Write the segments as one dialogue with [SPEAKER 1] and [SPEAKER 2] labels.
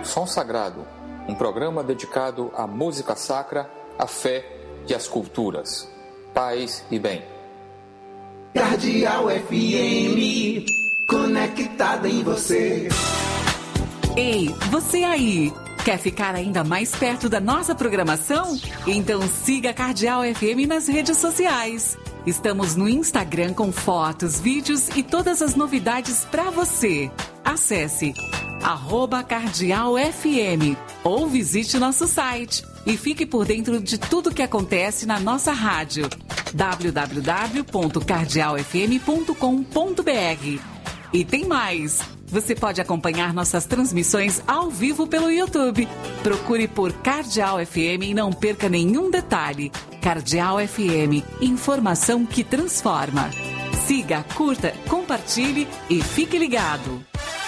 [SPEAKER 1] Som Sagrado, um programa dedicado à música sacra, à fé e às culturas. Paz e bem.
[SPEAKER 2] Cardeal FM, conectada em você.
[SPEAKER 3] Ei, você aí, quer ficar ainda mais perto da nossa programação? Então siga a Cardeal FM nas redes sociais. Estamos no Instagram com fotos, vídeos e todas as novidades para você. Acesse @cardealfm ou visite nosso site e fique por dentro de tudo que acontece na nossa rádio. www.cardealfm.com.br. E tem mais! Você pode acompanhar nossas transmissões ao vivo pelo YouTube. Procure por Cardeal FM e não perca nenhum detalhe. Cardeal FM, informação que transforma. Siga, curta, compartilhe e fique ligado.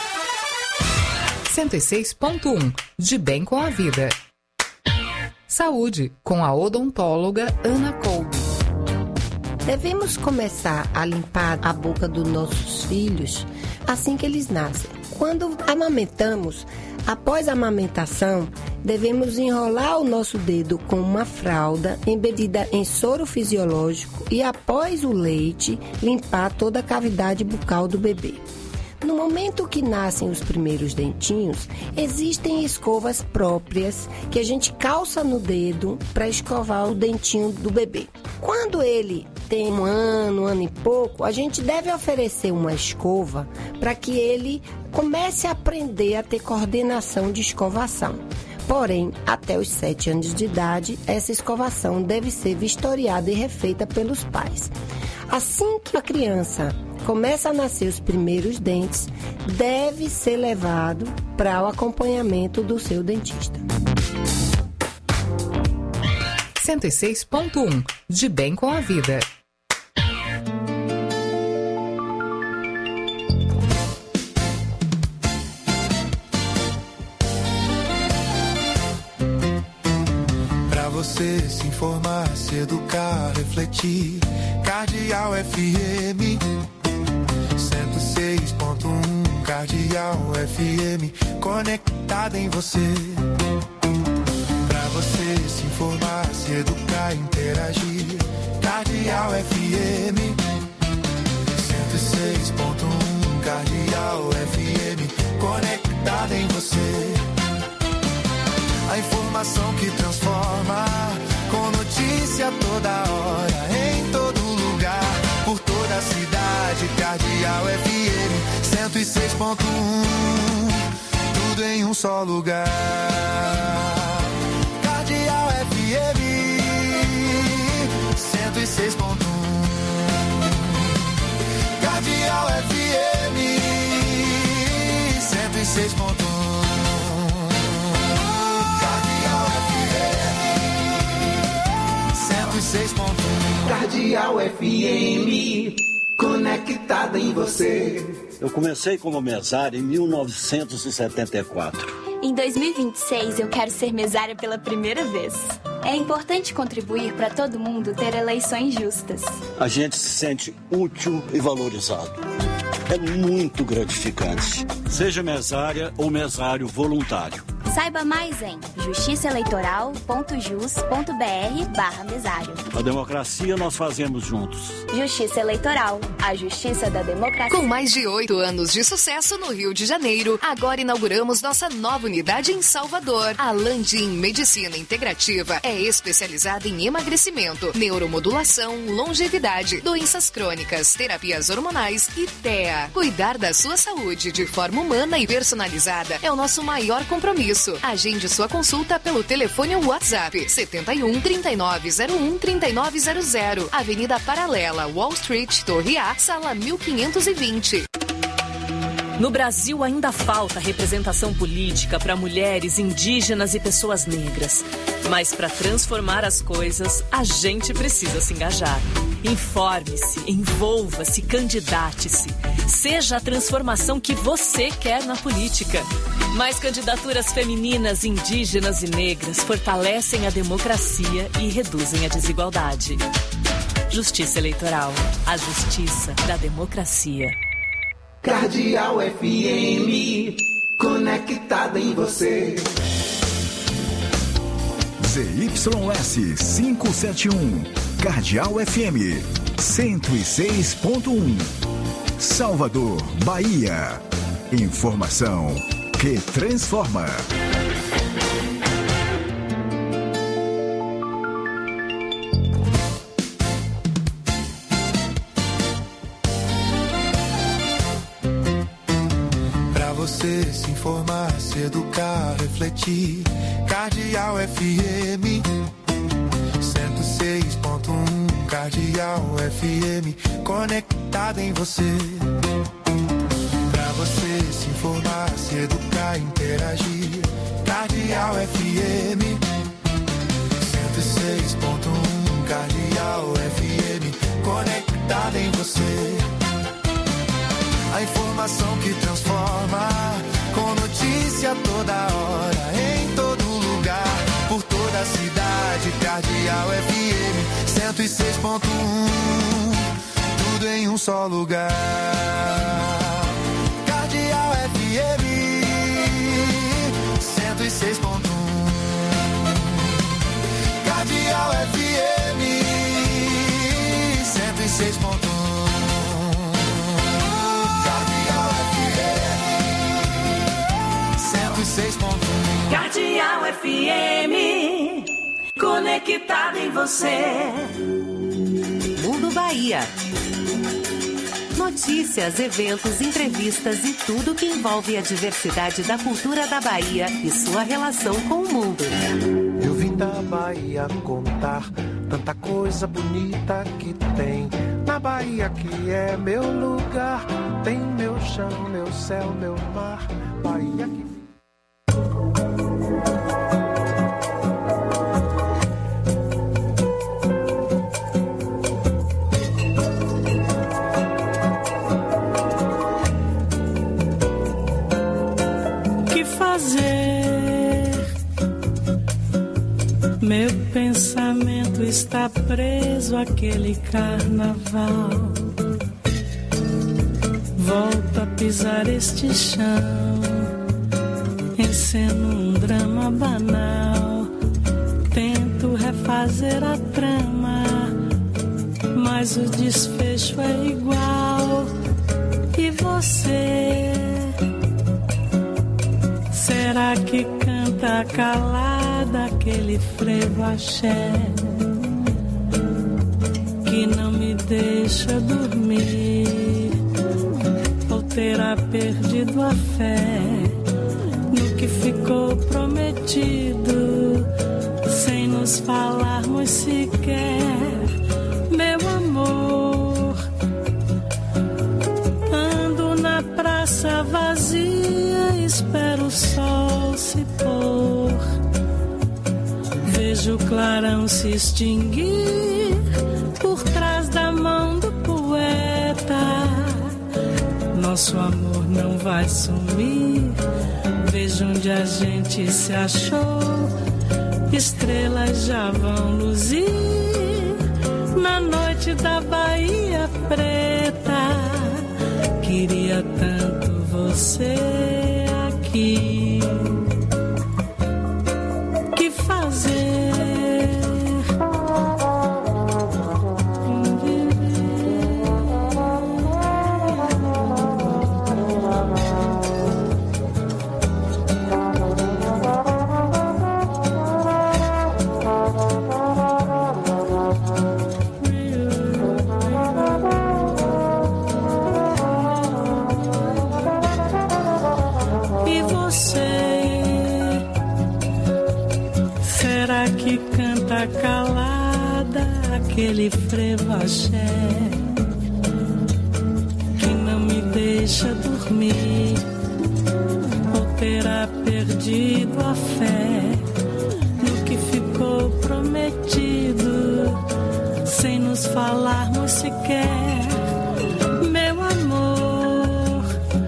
[SPEAKER 4] 106.1 De Bem com a Vida. Saúde, com a odontóloga Ana Kolbe.
[SPEAKER 5] Devemos começar a limpar a boca dos nossos filhos assim que eles nascem. Quando amamentamos, após a amamentação, devemos enrolar o nosso dedo com uma fralda embebida em soro fisiológico e, após o leite, limpar toda a cavidade bucal do bebê. No momento que nascem os primeiros dentinhos, existem escovas próprias que a gente calça no dedo para escovar o dentinho do bebê. Quando ele tem um ano e pouco, a gente deve oferecer uma escova para que ele comece a aprender a ter coordenação de escovação. Porém, até os 7 anos de idade, essa escovação deve ser vistoriada e refeita pelos pais. Assim que a criança começa a nascer os primeiros dentes, deve ser levado para o acompanhamento do seu dentista.
[SPEAKER 4] 106.1 De Bem com a Vida.
[SPEAKER 6] Pra você se informar, se educar, refletir. Cardeal FM 106.1 Cardeal FM, conectada em você. Pra você se informar, se educar, interagir. Cardeal FM 106.1 Cardeal FM, conectada em você. A informação que transforma, com notícia toda hora, em todo lugar, por toda a cidade. Cardeal FM 106.1, tudo em um só lugar. Cardeal FM 106.1, Cardeal FM 106.1.
[SPEAKER 2] Cardeal FM, conectada em você.
[SPEAKER 7] Eu comecei como mesário em 1974.
[SPEAKER 8] Em 2026 eu quero ser mesária pela primeira vez. É importante contribuir para todo mundo ter eleições justas.
[SPEAKER 7] A gente se sente útil e valorizado. É muito gratificante. Seja mesária ou mesário voluntário.
[SPEAKER 8] Saiba mais em justiçaeleitoral.jus.br/mesário.
[SPEAKER 7] A democracia nós fazemos juntos.
[SPEAKER 8] Justiça Eleitoral, a justiça da democracia.
[SPEAKER 4] Com mais de 8 anos de sucesso no Rio de Janeiro, agora inauguramos nossa nova unidade em Salvador. A Landim Medicina Integrativa é especializada em emagrecimento, neuromodulação, longevidade, doenças crônicas, terapias hormonais e TEA. Cuidar da sua saúde de forma humana e personalizada é o nosso maior compromisso. Agende sua consulta pelo telefone ou WhatsApp 71 3901 3900, Avenida Paralela, Wall Street, Torre A, sala 1520.
[SPEAKER 9] No Brasil ainda falta representação política para mulheres, indígenas e pessoas negras. Mas para transformar as coisas, a gente precisa se engajar. Informe-se, envolva-se, candidate-se. Seja a transformação que você quer na política. Mais candidaturas femininas, indígenas e negras fortalecem a democracia e reduzem a desigualdade. Justiça Eleitoral. A justiça da democracia.
[SPEAKER 2] Cardeal FM, conectada em você.
[SPEAKER 10] ZYS 571, Cardeal FM 106.1, Salvador, Bahia. Informação que transforma.
[SPEAKER 6] Pra você se informar, se educar, refletir. Cardeal FM 106.1, Cardeal FM, conectada em você. Pra você se informar, se educar, interagir. Cardeal FM 106.1, Cardeal FM, conectada em você. A informação que transforma, com notícia toda hora, em todo lugar, por toda a cidade. Cardeal FM 106.1, tudo em um só lugar. Cardeal FM 106.1, Cardeal FM 106.1.
[SPEAKER 11] Cardeal FM, conectada em você.
[SPEAKER 12] Mundo Bahia. Notícias, eventos, entrevistas e tudo que envolve a diversidade da cultura da Bahia e sua relação com o mundo.
[SPEAKER 13] Eu vim da Bahia contar tanta coisa bonita que tem na Bahia, que é meu lugar. Tem meu chão, meu céu, meu mar. Bahia que...
[SPEAKER 14] Meu pensamento está preso àquele carnaval. Volto a pisar este chão, enceno um drama banal. Tento refazer a trama, mas o desfecho é igual. E você, será que canta calada aquele frevo axé que não me deixa dormir? Ou terá perdido a fé no que ficou prometido, sem nos falarmos sequer, meu amor? Ando na praça vazia, espero o sol se pôr. Vejo o clarão se extinguir por trás da mão do poeta. Nosso amor não vai sumir. Vejo onde a gente se achou. Estrelas já vão luzir na noite da Bahia Preta. Queria tanto você aqui. Que fazer? Calada aquele frevo axé que não me deixa dormir, ou terá perdido a fé no que ficou prometido, sem nos falarmos sequer, meu amor.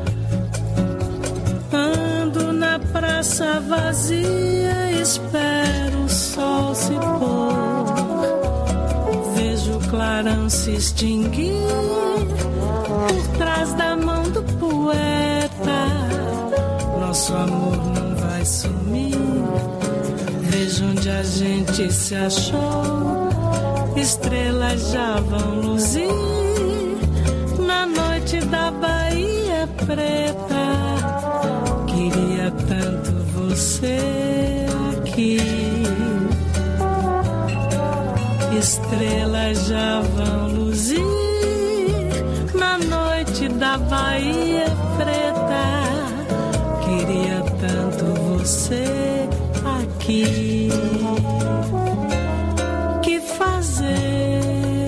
[SPEAKER 14] Ando na praça vazia, espero o sol se pôr. Vejo o clarão se extinguir por trás da mão do poeta. Nosso nosso amor não vai sumir. Veja onde a gente se achou, estrelas já vão luzir na noite da Bahia Preta. Queria tanto você aqui. Estrelas já vão luzir na noite da Bahia Preta. Queria tanto você aqui. Que fazer?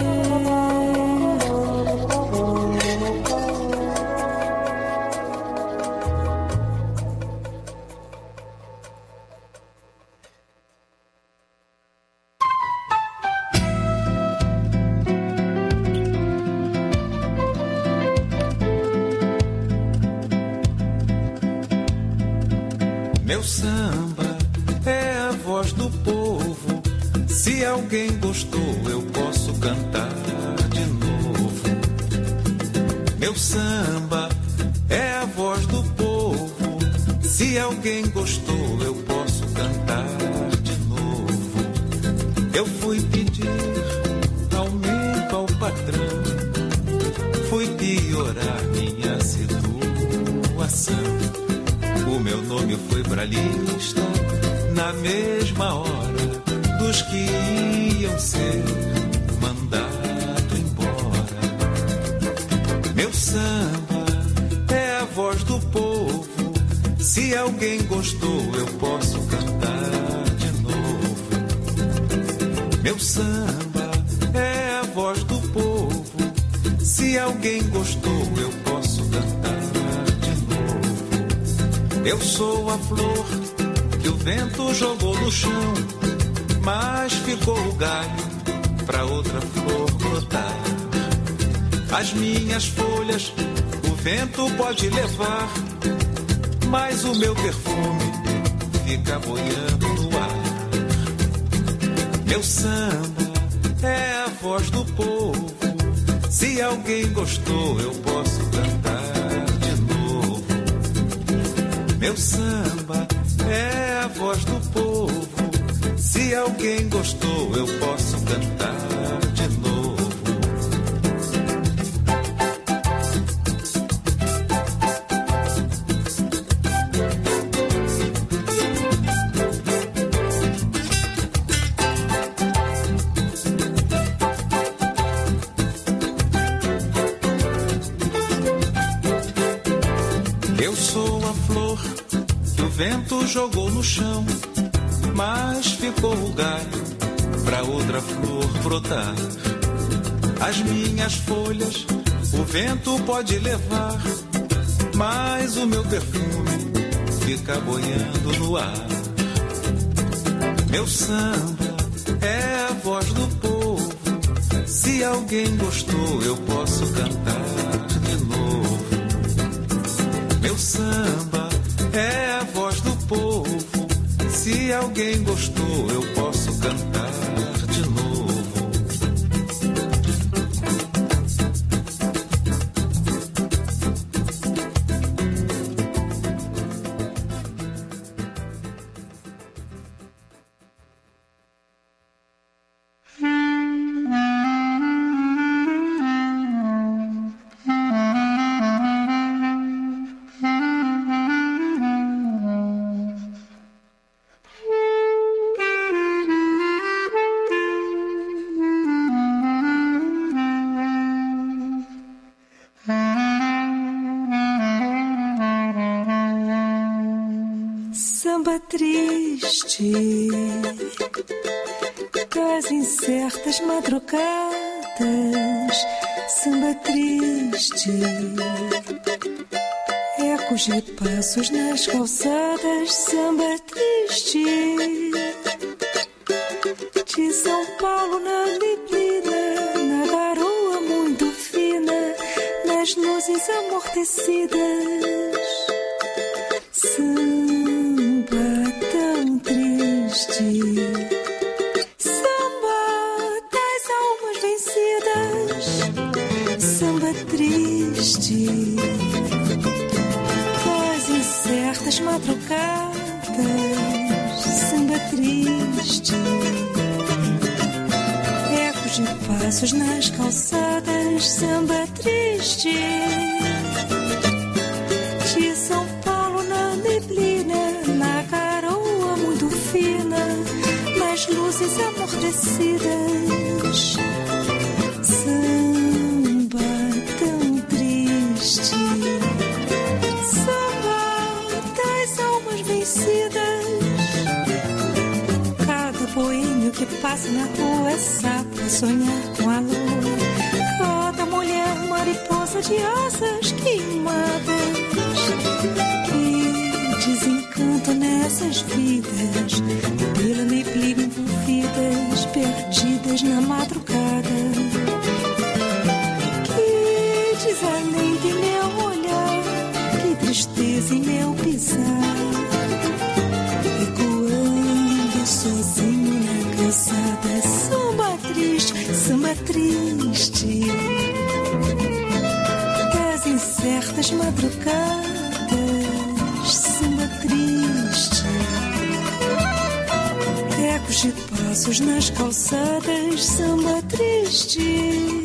[SPEAKER 15] Meu samba é a voz do povo. Se alguém gostou, eu posso cantar de novo. Meu samba é a voz do povo. Se alguém gostou, eu posso cantar de novo. Eu fui pedir aumento ao patrão, fui piorar minha situação. O meu nome foi pra lista na mesma hora dos que iam ser mandado embora. Meu samba é a voz do povo. Se alguém gostou, eu posso cantar de novo. Meu samba é a voz do povo. Se alguém gostou, eu posso cantar. Eu sou a flor que o vento jogou no chão, mas ficou o galho pra outra flor brotar. As minhas folhas o vento pode levar, mas o meu perfume fica boiando no ar. Meu samba é a voz do povo. Se alguém gostou, eu posso cantar. Meu samba é a voz do povo. Se alguém gostou, eu posso cantar de novo. Eu sou a flor que o vento jogou no chão, mas ficou o galho pra outra flor brotar. As minhas folhas o vento pode levar, mas o meu perfume fica boiando no ar. Meu samba é a voz do povo. Se alguém gostou, eu posso cantar de novo. Meu samba é a voz do povo. Se alguém gostou, eu posso cantar de novo.
[SPEAKER 14] Samba triste das incertas madrugadas, samba triste, ecos de passos nas calçadas, samba triste de São Paulo na neblina, na garoa muito fina, nas luzes amortecidas. Samba tão triste, samba das almas vencidas, samba triste das incertas certas madrugadas, samba triste. Ecos de passos nas calçadas, samba triste. De São Paulo na neblina, na garoa muito fina, nas luzes amortecidas. Samba tão triste, samba das almas vencidas. Cada boêmio que passa na rua é sapo a sonhar com a lua. Cada mulher mariposa de asas queimadas. Que desencanto nessas vidas, pela neblina envolvidas, perdidas na madrugada. Que desalento em meu olhar, que tristeza em meu pisar, ecoando sozinho na calçada. Samba triste, samba triste, das incertas madrugadas, samba triste. Ecos de passos nas calçadas, samba triste.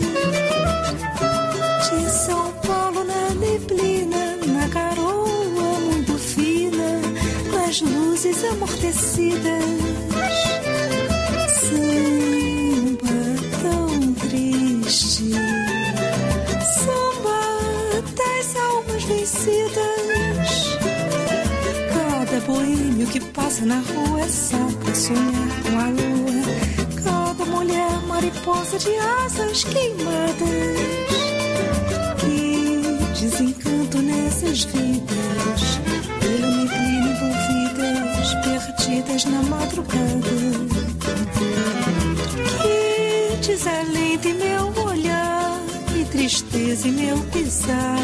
[SPEAKER 14] De São Paulo na neblina, na garoa muito fina, nas luzes amortecidas. Samba tão triste, samba das almas vencidas. Cada boêmio que passa na rua é sapo a sonhar com a lua. Cada mulher mariposa de asas queimadas. Que desencanto nessas vidas, pela neblina envolvidas, perdidas na madrugada. Que desalento em meu olhar, que tristeza em meu pisar,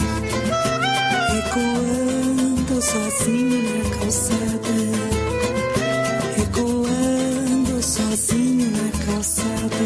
[SPEAKER 14] ecoando sozinho na calçada, ecoando sozinho na calçada.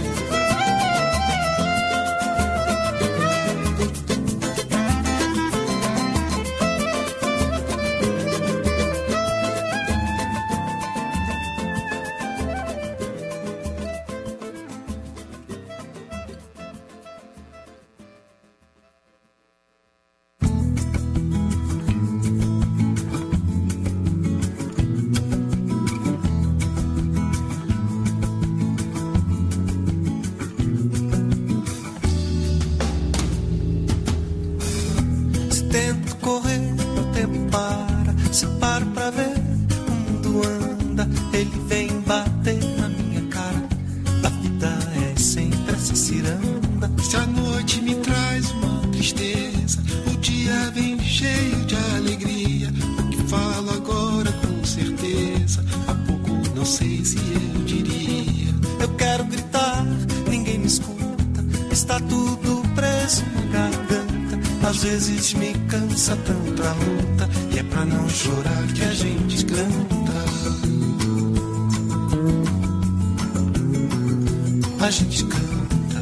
[SPEAKER 16] Às vezes me cansa tanto a luta, e é pra não chorar que a gente canta. A gente canta.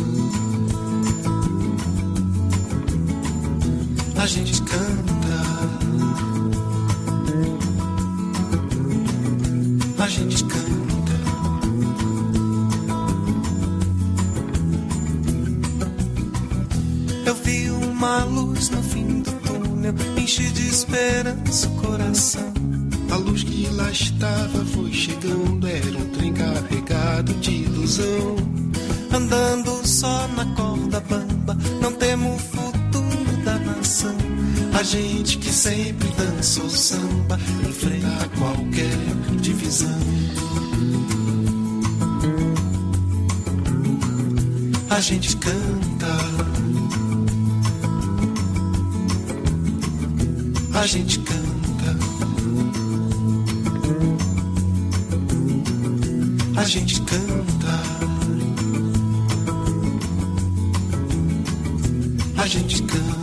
[SPEAKER 16] A gente canta. A gente canta. Eu vi uma luz no fim do túnel, enche de esperança o coração.
[SPEAKER 6] A luz que lá estava foi chegando, era um trem carregado de ilusão.
[SPEAKER 16] Andando só na corda bamba, não temo o futuro da nação. A gente que sempre dançou samba, enfrenta qualquer divisão. A gente canta. A gente canta. A gente canta. A gente canta.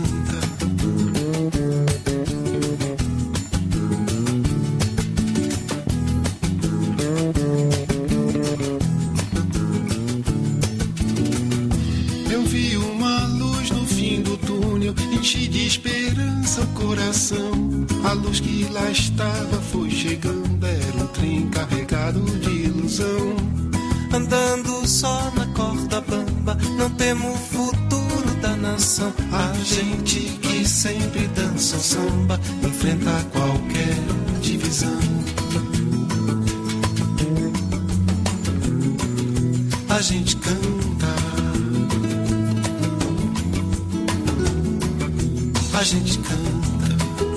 [SPEAKER 6] enche de esperança o coração. A luz que lá estava foi chegando, era um trem carregado de ilusão.
[SPEAKER 16] Andando só na corda bamba, não temos o futuro da nação. A gente que sempre dança o samba, enfrenta qualquer divisão. A gente canta, a gente canta,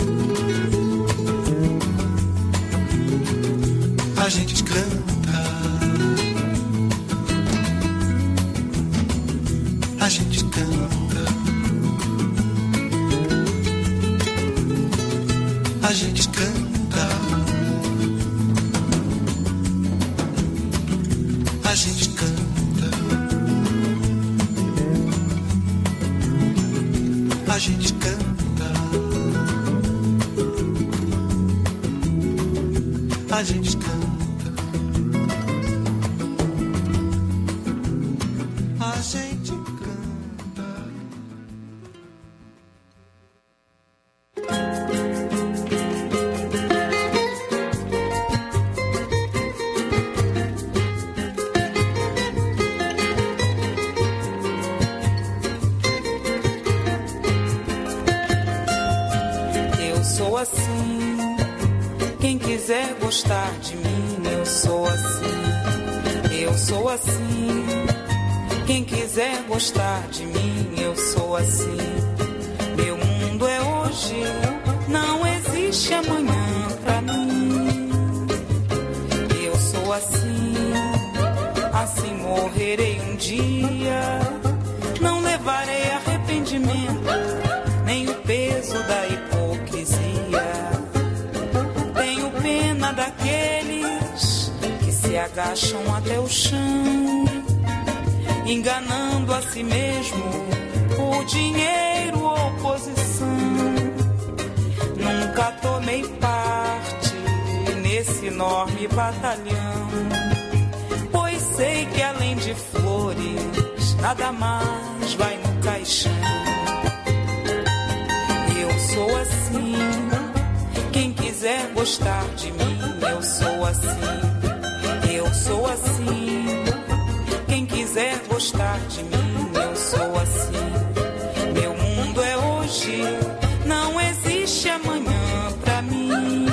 [SPEAKER 16] a gente canta, a gente canta, a gente canta, a gente canta. A gente canta, a gente canta, a gente canta.
[SPEAKER 17] Quem quiser gostar de mim, eu sou assim. Eu sou assim. Quem quiser gostar de mim, eu sou assim. Meu mundo é hoje, não existe amanhã pra mim. Eu sou assim, assim morrerei um dia. Não levarei arrependimento, nem o peso da hipocrisia. Tenho pena daqueles que se agacham até o chão, enganando a si mesmo por dinheiro ou posição. Nunca tomei parte nesse enorme batalhão, pois sei que além de flores nada mais vai no caixão. Eu sou assim, quem quiser gostar de mim, eu sou assim. Eu sou assim, quem quiser gostar de mim, eu sou assim. Meu mundo é hoje, não existe amanhã pra mim.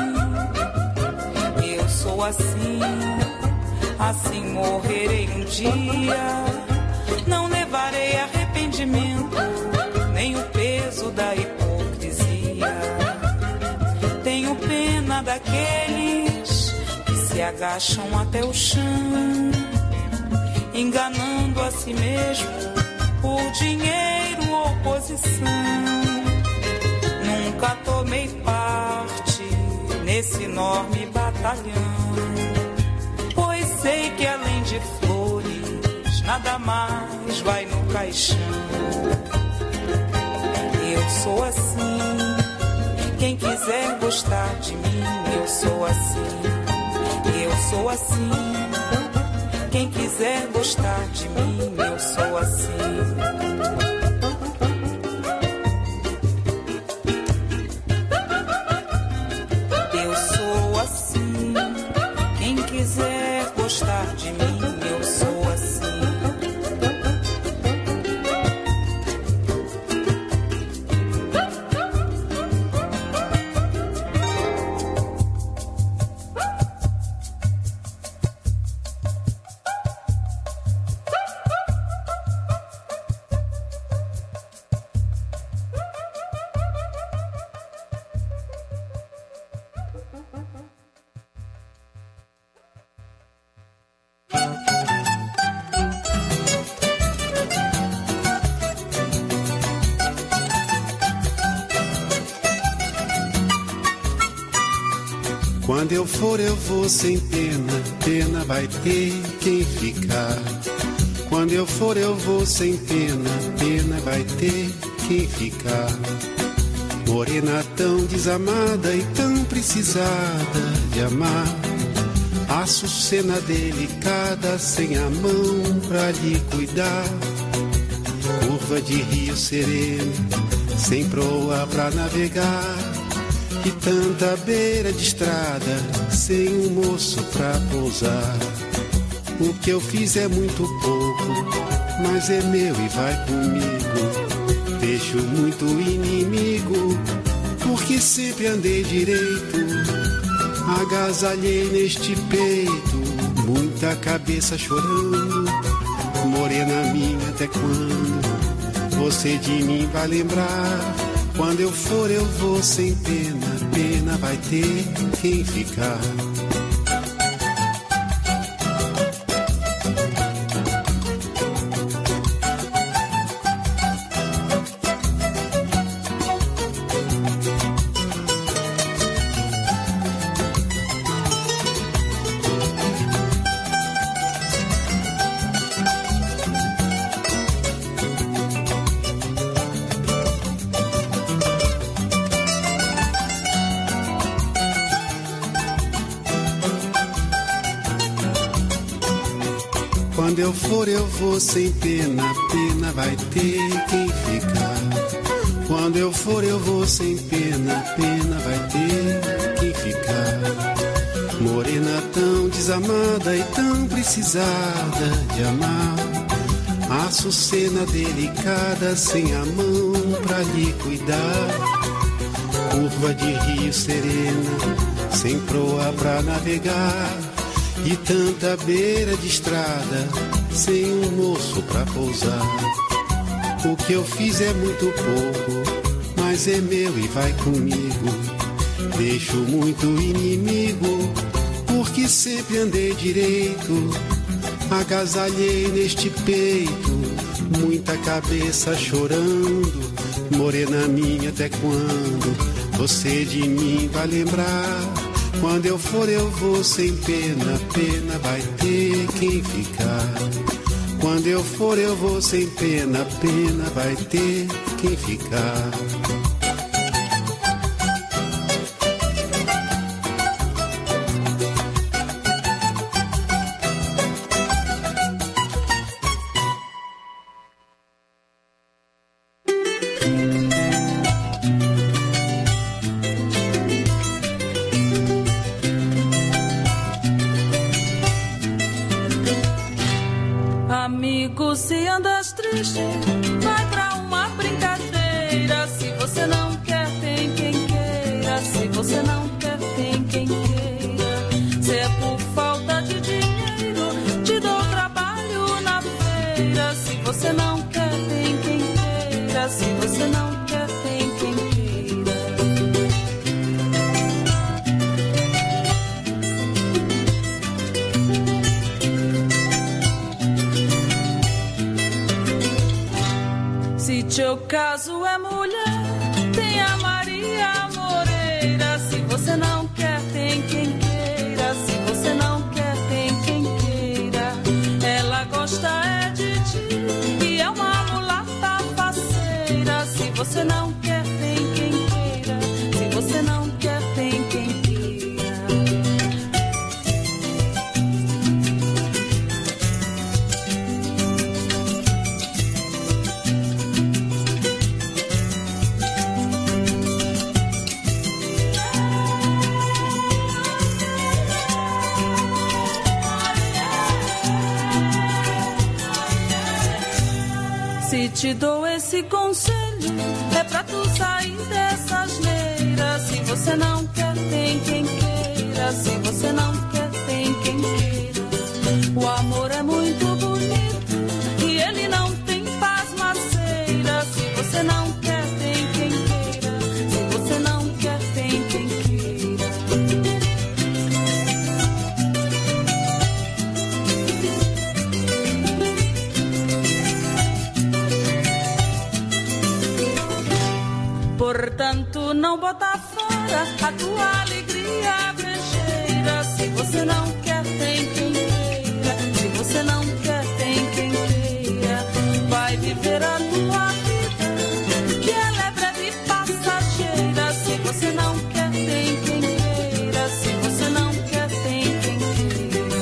[SPEAKER 17] Eu sou assim, assim morrerei um dia. Não levarei arrependimento, nem o peso da hipocrisia. Tenho pena daqueles que se agacham até o chão, enganando a si mesmo por dinheiro ou posição. Nunca tomei parte nesse enorme batalhão, pois sei que além de flores nada mais vai no caixão. Eu sou assim, quem quiser gostar de mim, eu sou assim. Eu sou assim, quem quiser gostar de mim, eu sou assim. Eu sou assim, quem quiser gostar de mim, eu sou assim.
[SPEAKER 6] Quando eu for eu vou sem pena, pena vai ter quem ficar. Quando eu for eu vou sem pena, pena vai ter quem ficar. Morena tão desamada e tão precisada de amar, açucena delicada sem a mão pra lhe cuidar. Curva de rio sereno, sem proa pra navegar, e tanta beira de estrada, sem um moço pra pousar. O que eu fiz é muito pouco, mas é meu e vai comigo. Deixo muito inimigo, porque sempre andei direito. Agasalhei neste peito, muita cabeça chorando. Morena minha, até quando você de mim vai lembrar? Quando eu for eu vou sem pena, pena vai ter quem ficar. Quando eu for eu vou sem pena, pena vai ter quem ficar. Quando eu for eu vou sem pena, pena vai ter quem ficar. Morena tão desamada e tão precisada de amar, açucena delicada sem a mão pra lhe cuidar. Curva de rio serena, sem proa pra navegar, e tanta beira de estrada, sem um moço pra pousar. O que eu fiz é muito pouco, mas é meu e vai comigo. Deixo muito inimigo, porque sempre andei direito. Agasalhei neste peito, muita cabeça chorando. Morena minha, até quando você de mim vai lembrar? Quando eu for eu vou sem pena, pena vai ter quem ficar. Quando eu for eu vou sem pena, pena vai ter quem ficar.
[SPEAKER 14] Amigo, se andas triste, vai pra uma brincadeira. Se você não quer, tem quem queira. Se você não quer, tem quem queira. Se é por falta de dinheiro, te dou trabalho na feira. Se você não quer, tem quem queira. Se você não quer, tem quem queira. Se teu caso é mulher, tem a Maria Moreira. Se você não quer, tem quem queira. Se você não quer, tem quem queira. Ela gosta é de ti e é uma mulata faceira. Se você não quer, tem quem queira. Se você não quer, tem quem queira. Se te dou esse conselho, é pra tu sair dessa asneira. Se você não quer, tem quem queira. Se você não quer, tem quem queira. O amor é muito bonito e ele não tem pasmaceira. Se você não quer, tem quem queira. Se você não quer, tem quem queira. Portanto, não bota fora a tua alegria brejeira. Se você não quer, tem quem queira. Se você não quer, tem quem queira. Vai viver a tua vida, que ela é breve e passageira. Se você não quer, tem quem queira. Se você não quer, tem quem queira.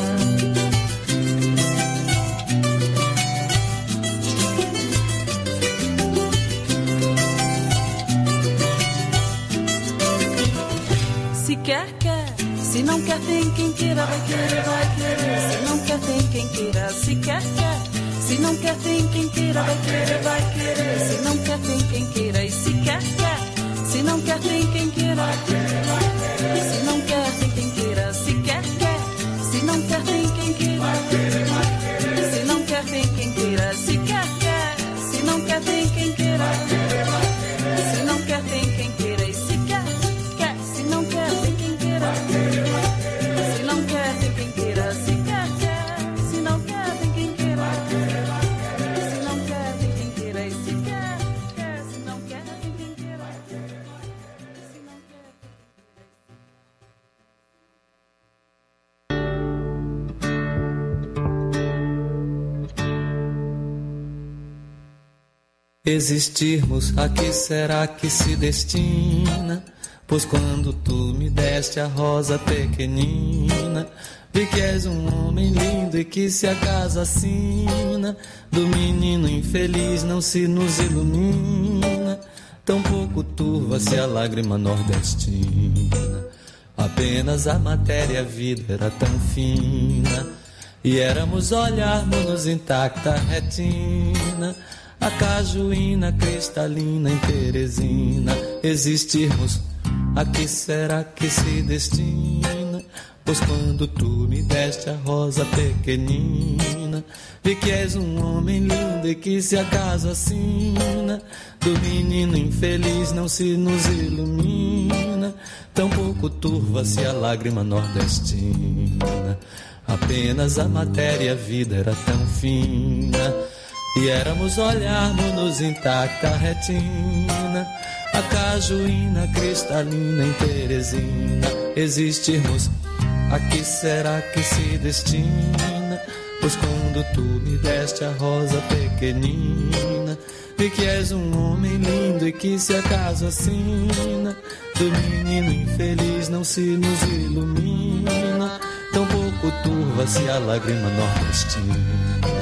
[SPEAKER 14] quer, quer. Se não quer, tem quem queira, vai querer, vai querer. Se não quer, tem quem queira, se quer, quer. Se não quer, tem quem queira, vai querer, vai querer. Se não quer, tem quem queira, e se quer, quer. Se não quer, tem quem queira, vai querer, vai querer. Se não quer, tem quem queira, se quer, quer. Se não quer, tem quem queira, vai querer, vai querer. Se não quer, tem quem queira, se quer, quer. Se não quer, tem quem queira, vai querer, vai querer. Se não quer, tem quem queira, e se quer, quer. Se não quer, tem quem queira, vai querer, vai querer. Se não quer, tem quem queira, se quer, quer. Se não quer, tem quem queira, vai querer, vai querer. Se não quer, tem quem queira, e se quer, quer. Se não quer, tem quem queira, vai querer, vai querer. Se não quer,
[SPEAKER 18] Existirmos, a que será que se destina? Pois quando tu me deste a rosa pequenina, vi que és um homem lindo e que se acaso assina, do menino infeliz não se nos ilumina, tão pouco turva-se a lágrima nordestina. Apenas a matéria, a vida era tão fina, e éramos olharmos-nos intacta retina, a cajuína cristalina em Teresina. Existirmos, a que será que se destina? Pois quando tu me deste a rosa pequenina, vi que és um homem lindo e que se acaso assina, do menino infeliz não se nos ilumina, tão pouco turva-se a lágrima nordestina. Apenas a matéria, a vida era tão fina, e éramos olharmos-nos intacta retina, a cajuína cristalina em Teresina. Existirmos, a que será que se destina? Pois quando tu me deste a rosa pequenina, vi que és um homem lindo e que se acaso assina, do menino infeliz não se nos ilumina, tão pouco turva-se a lágrima nordestina.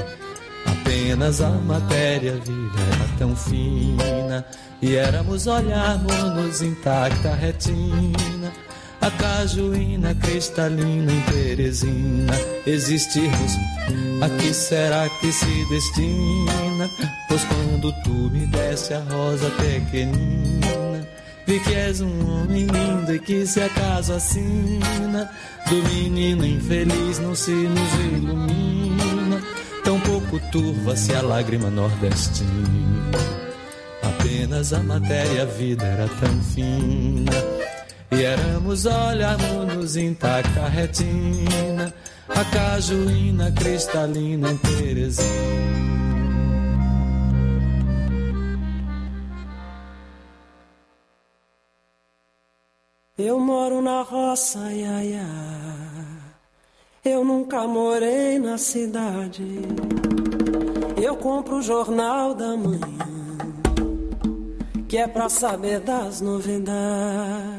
[SPEAKER 18] Apenas a matéria, a vida era tão fina, e éramos olharmos-nos intacta retina, a cajuína cristalina em Teresina. Existirmos, a que será que se destina? Pois quando tu me deste a rosa pequenina, vi que és um homem lindo e que se acaso assina, do menino infeliz não se nos ilumina, tão pouco turva-se a lágrima nordestina. Apenas a matéria, a vida era tão fina, e éramos olharmos-nos intacta retina, a cajuína cristalina em Teresina.
[SPEAKER 19] Eu moro na roça, ia, ia. Eu nunca morei na cidade. Eu compro o jornal da manhã, que é pra saber das novidades.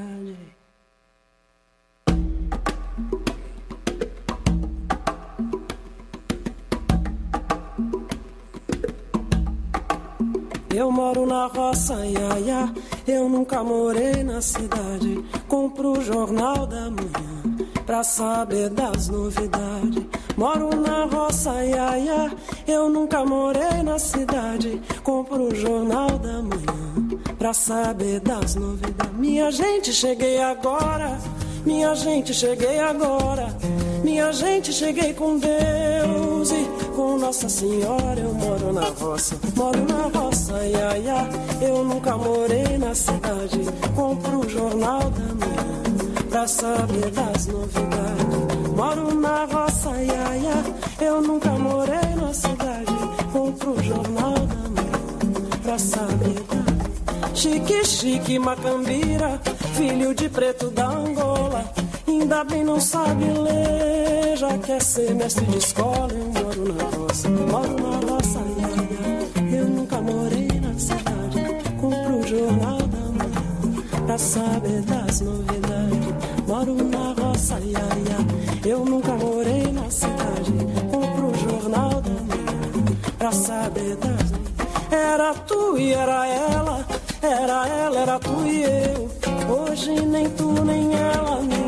[SPEAKER 19] Eu moro na roça, ia, ia. Eu nunca morei na cidade. Compro o jornal da manhã pra saber das novidades. Moro na roça, ia, ia. Eu nunca morei na cidade. Compro o jornal da manhã pra saber das novidades. Minha gente, cheguei agora. Minha gente, cheguei agora. Minha gente, cheguei com Deus e com Nossa Senhora. Eu moro na roça, ia, ia. Eu nunca morei na cidade. Compro o jornal da manhã pra saber das novidades. Moro na roça, ia, ia. Eu nunca morei na cidade. Compro o jornal da manhã pra saber das... Chique, chique, macambira, filho de preto da Angola. Ainda bem não sabe ler, já quer ser mestre de escola. Eu moro na roça, ia, ia. Eu nunca morei na cidade. Compro o jornal da manhã pra saber das novidades. Moro na roça, ia, ia. Eu nunca morei na cidade. Compro o jornal da manhã pra saber das novidades. Era tu e era ela, era ela, era tu e eu. Hoje nem tu nem ela, nem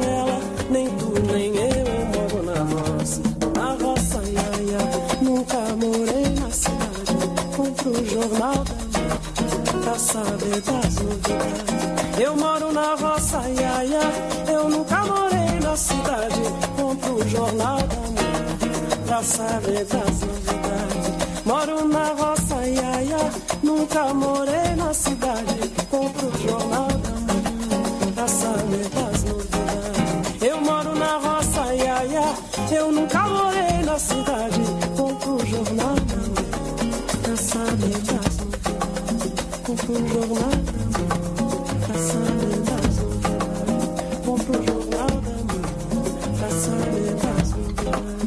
[SPEAKER 19] compro o jornal da manhã pra saber das novidades. Eu moro na roça, iaia, eu nunca morei na cidade. Compro o jornal da manhã pra saber das novidades. Moro na roça, iaia, nunca morei na cidade. Compro o jornal da manhã pra saber das novidades. Eu moro na roça, iaia, eu nunca morei na cidade. Compro o jornal da manhã pra saber das novidades. Compro o jornal da manhã pra saber das novidades. Compro o jornal da manhã pra saber das novidades.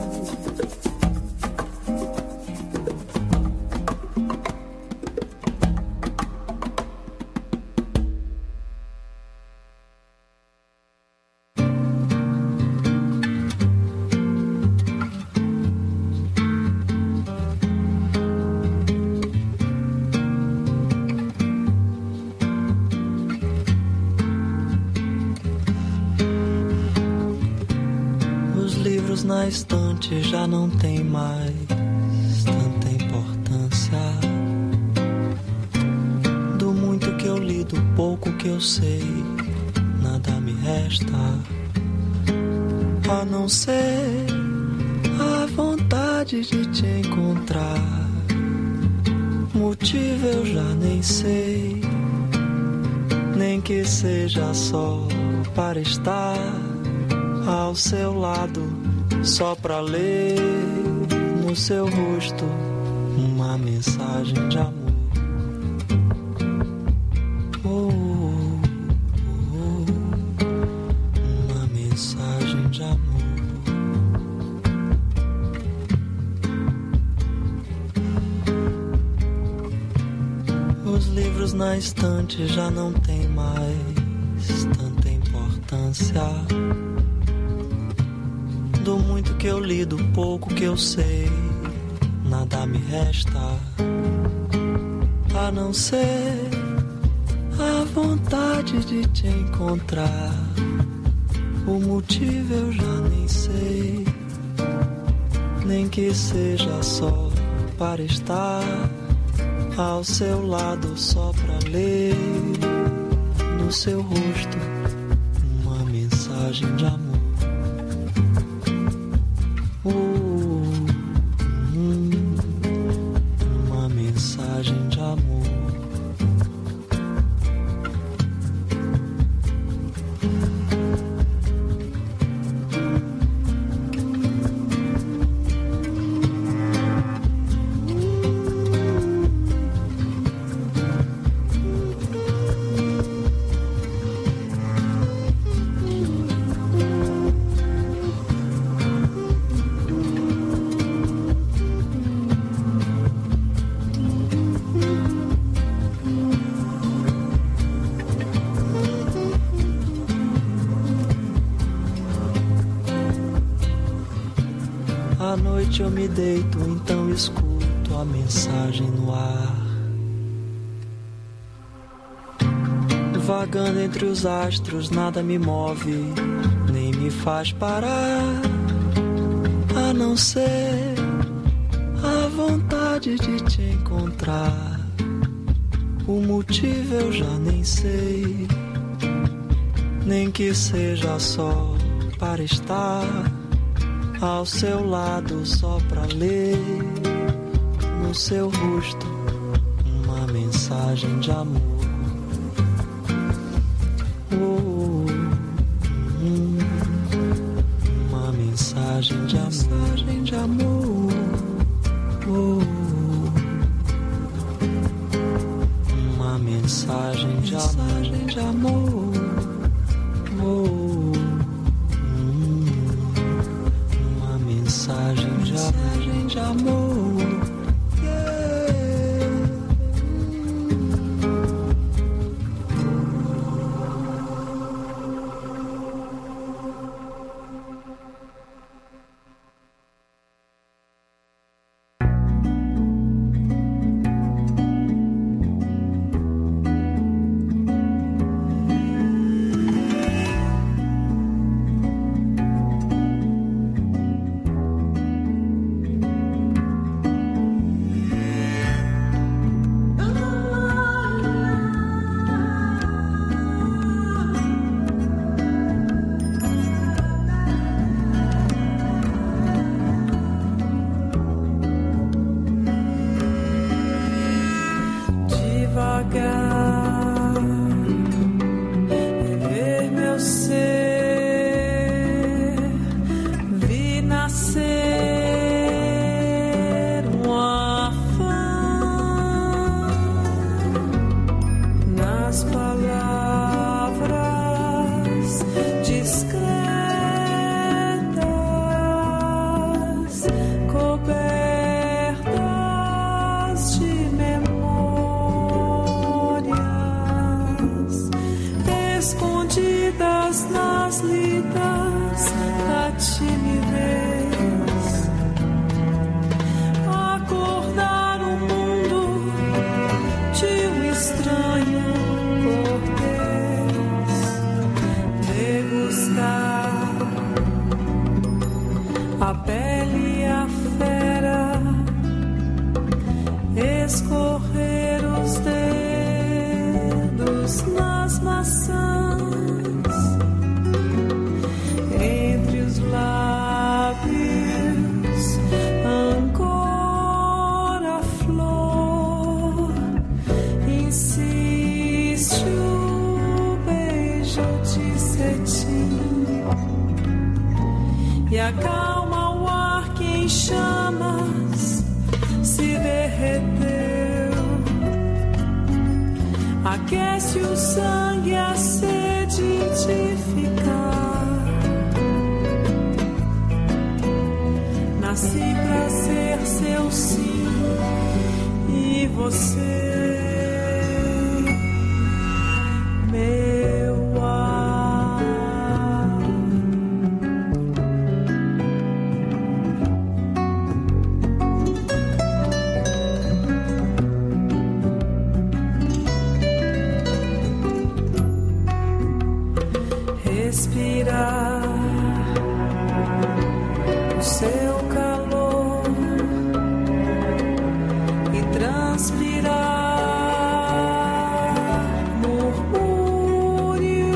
[SPEAKER 18] Na estante já não tem mais tanta importância. Do muito que eu li, do pouco que eu sei, nada me resta a não ser a vontade de te encontrar. Motivo eu já nem sei, nem que seja só para estar ao seu lado, só pra ler no seu rosto uma mensagem de amor. Uma mensagem de amor. Os livros na estante já não têm mais tanta importância. Do muito que eu li, do pouco que eu sei, nada me resta a não ser a vontade de te encontrar. O motivo eu já nem sei, nem que seja só para estar ao seu lado, só pra ler no seu rosto uma mensagem de amor. Uma mensagem de amor. À noite eu me deito, então escuto a mensagem no ar, vagando entre os astros, nada me move, nem me faz parar, a não ser a vontade de te encontrar. O motivo eu já nem sei, nem que seja só para estar ao seu lado, só pra ler no seu rosto uma mensagem de amor. Uma mensagem de amor. Uma mensagem de amor. Mensagem de amor.
[SPEAKER 19] pagar é ver meu ser, vi nascer um afã nas palavras discretas, cobertas de memórias, escondidas nas lidas da timidez. Acordar o mundo de um estranho cortês, degustar a pele e a fera, escorrer os dedos nas maçãs, entre os lábios, ancora a flor, insiste o beijo de cetim e acalma o ar que em chamas se derreteu, aquece o sangue, a sede de ficar. Nasci pra ser seu sim e você meu ar. Respirar o seu calor e transpirar murmúrios,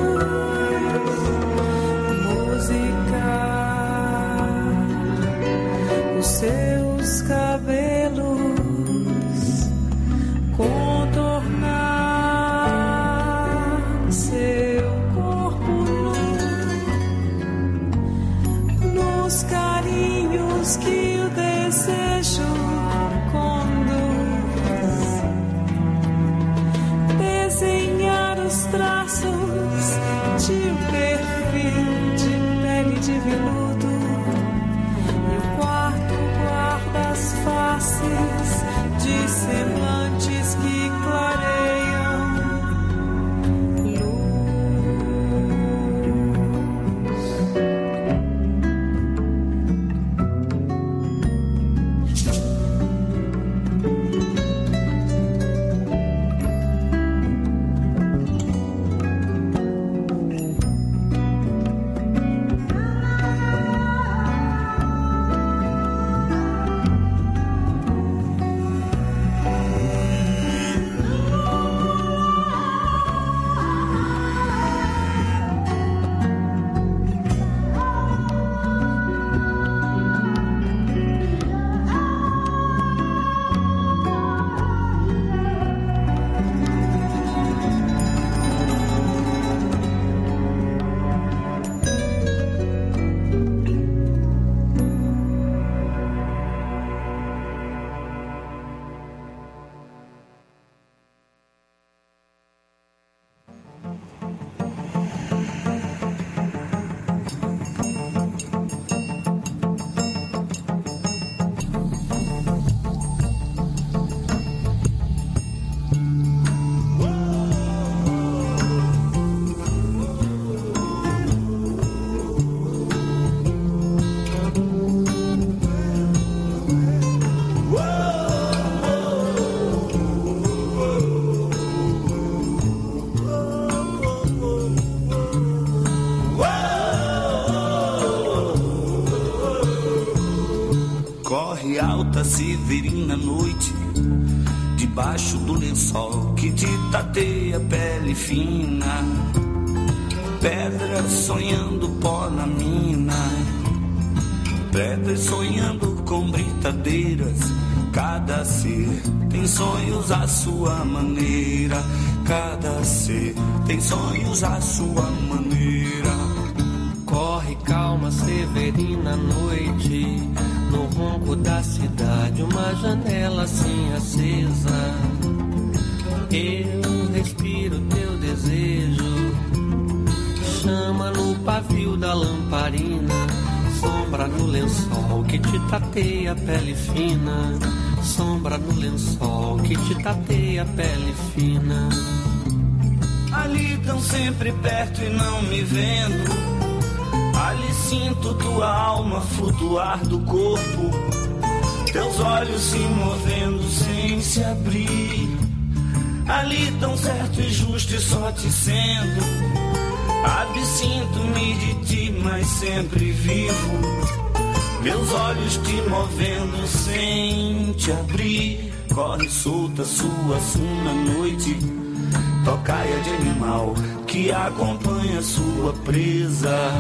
[SPEAKER 19] musicar os seus cabelos, contornar seu corpo nu, nos carinhos que o desejo conduz, desenhar os traços de um perfil de pele de veludo, e o quarto guarda as faces de semblantes que clareiam
[SPEAKER 20] Alta Severina noite, debaixo do lençol que te tateia pele fina, pedra sonhando pó na mina, pedras sonhando com britadeiras, Cada ser tem sonhos à sua maneira. Cada ser tem sonhos à sua maneira.
[SPEAKER 18] Corre calma, severina noite, no ronco da cidade, uma janela assim acesa. Eu respiro teu desejo, chama no pavio da lamparina, sombra no lençol que te tateia a pele fina, sombra no lençol que te tateia a pele fina.
[SPEAKER 20] Ali tão sempre perto e não me vendo, ali sinto tua alma flutuar do corpo, teus olhos se movendo sem se abrir. Ali tão certo e justo e só te sendo, absinto-me de ti, mas sempre vivo. Meus olhos te movendo sem te abrir. Corre solta sua suna noite, tocaia de animal que acompanha sua presa.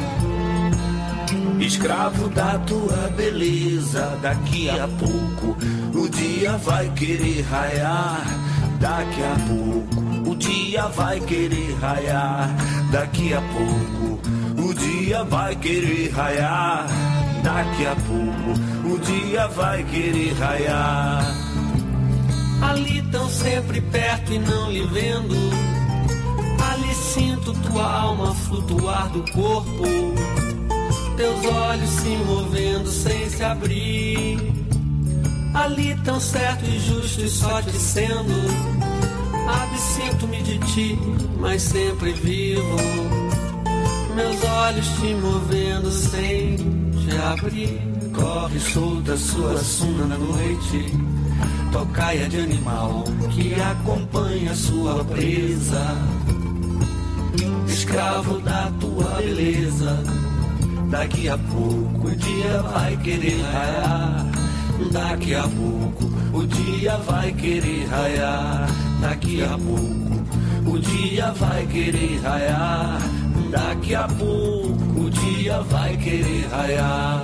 [SPEAKER 20] Escravo da tua beleza, daqui a pouco o dia vai querer raiar. Daqui a pouco o dia vai querer raiar. Daqui a pouco o dia vai querer raiar. Daqui a pouco o dia vai querer raiar.
[SPEAKER 18] Ali tão sempre perto e não lhe vendo, ali sinto tua alma flutuar do corpo, teus olhos se movendo sem se abrir. Ali tão certo e justo e só te sendo, absinto-me de ti, mas sempre vivo. Meus olhos te movendo sem te abrir. Corre solta sua suna na noite, tocaia de animal que acompanha sua presa. Escravo da tua beleza, daqui a pouco o dia vai querer raiar. Daqui a pouco o dia vai querer raiar. Daqui a pouco o dia vai querer raiar. Daqui a pouco o dia vai querer raiar.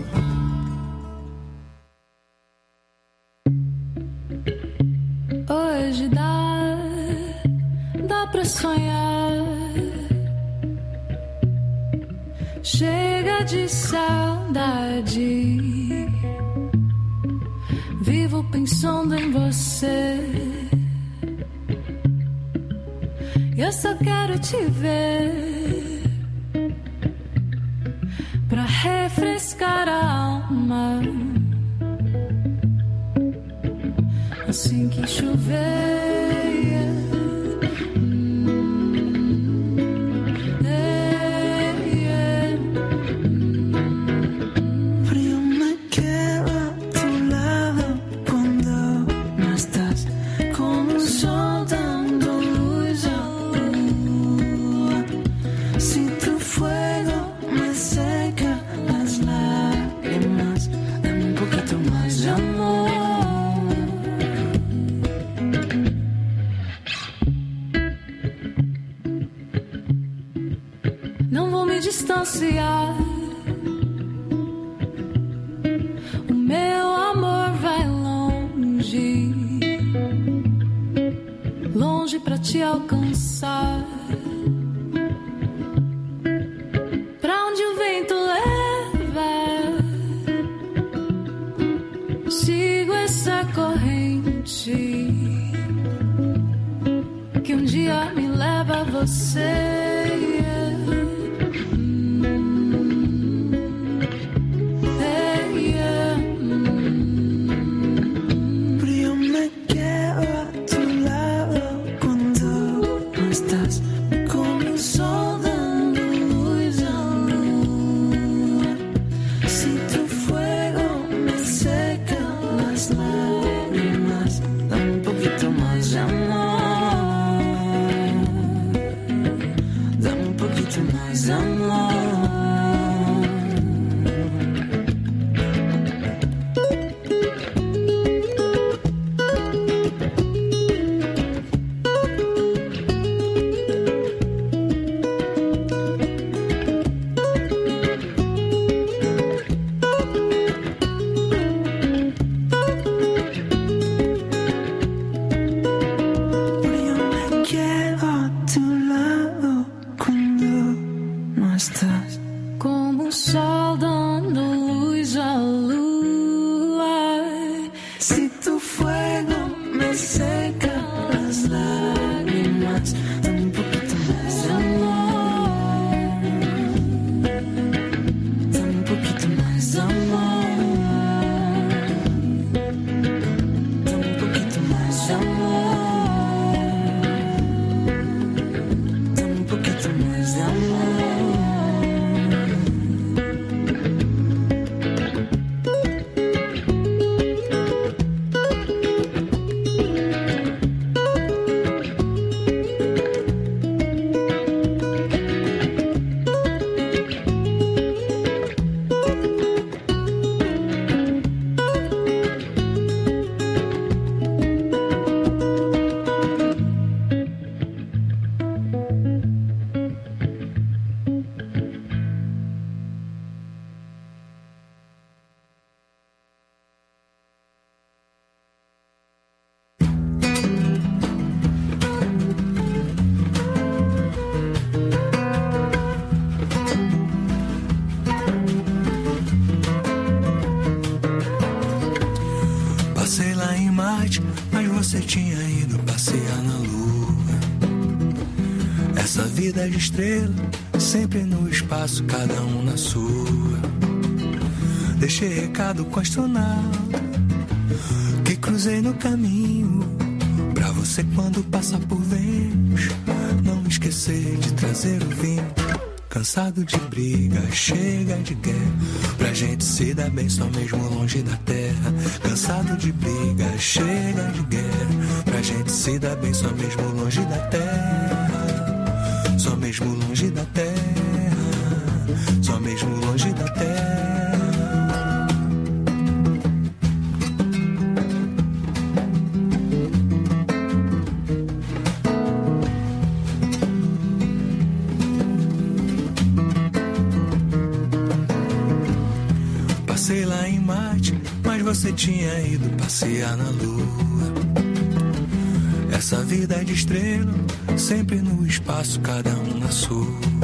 [SPEAKER 14] Hoje dá pra sonhar. Chega de saudade, vivo pensando em você. Eu só quero te ver pra refrescar a alma. Assim que chover. Distanciar, o meu amor vai longe, longe pra te alcançar. Pra onde o vento leva, sigo essa corrente que um dia me leva a você. más, un poquito más de amor, un poquito más de amor, un poquito más de amor, un poquito más de amor.
[SPEAKER 21] Passei lá em Marte, mas você tinha ido passear na Lua. Essa vida de estrela, sempre no espaço, cada um na sua. Deixei recado com astronauta que cruzei no caminho, pra você quando passar por Vênus não esquecer de trazer o vinho. Cansado de briga, chega de guerra, pra gente se dar bem só mesmo longe da terra. Cansado de briga, chega de guerra, pra gente se dar bem só mesmo longe da terra. Só mesmo longe da terra, só mesmo longe da terra. Passei lá em Marte, mas você tinha ido passear na Lua. Essa vida de estrela, sempre no espaço, cada um na sua.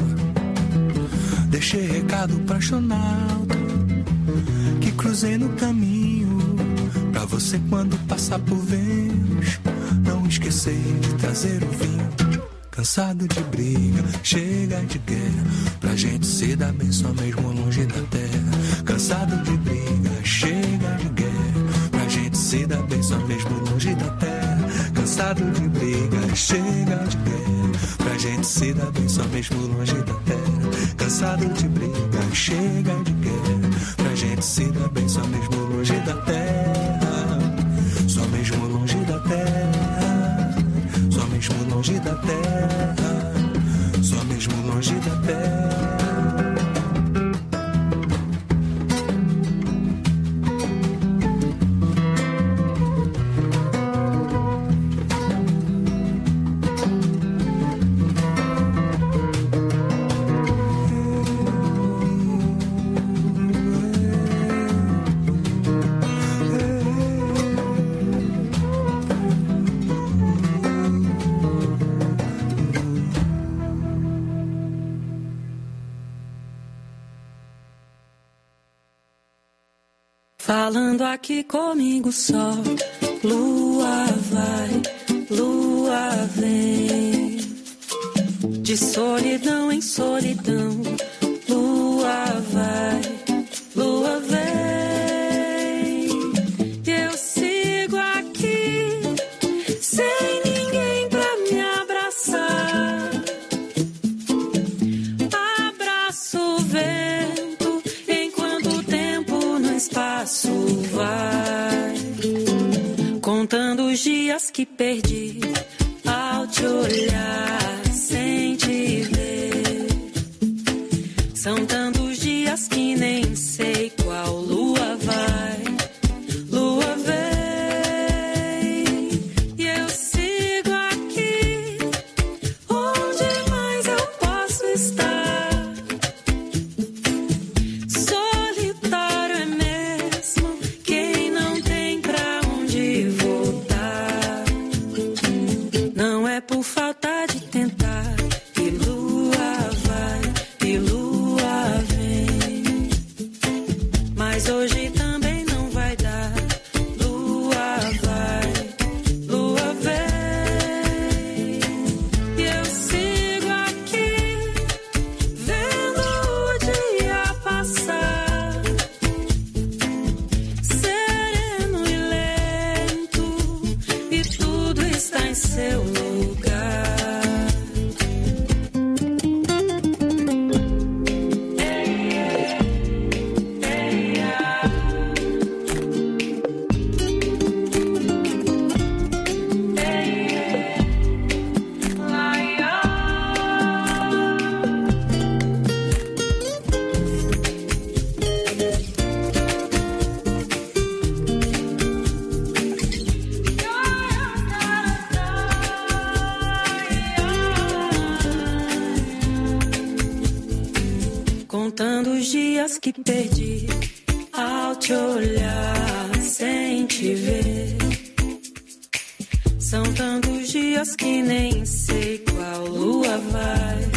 [SPEAKER 21] Deixei recado pra astronauta que cruzei no caminho, pra você quando passar por Vênus não esquecer de trazer o vinho. Cansado de briga, chega de guerra, pra gente se dar bem só mesmo longe da terra. Cansado de briga, chega de guerra, pra gente se dar bem só mesmo longe da terra. Cansado de briga, chega de guerra, pra gente se dar bem só mesmo longe da terra. Cansado de briga, chega de guerra, pra gente se dar bem só mesmo longe da terra. Só mesmo longe da terra, só mesmo longe da terra, só mesmo longe da terra.
[SPEAKER 14] Falando aqui comigo só, lua vai, lua vem, de solidão em solidão, lua vai, lua vem, eu sigo aqui, sem ninguém pra me abraçar, abraço o vento, enquanto o tempo no espaço vai, contando os dias que perdi ao te olhar sem te ver. São tantos dias que nem sei qual lua vai, lua vem, e eu sigo aqui, onde mais eu posso estar? Solitário é mesmo quem não tem pra onde voltar. Não é por falta de tentar, e lua vai, e lua vem, mas hoje também não vai dar. Lua vai, lua vem,
[SPEAKER 19] dias que perdi ao te olhar sem te ver. São tantos dias que nem sei qual lua vai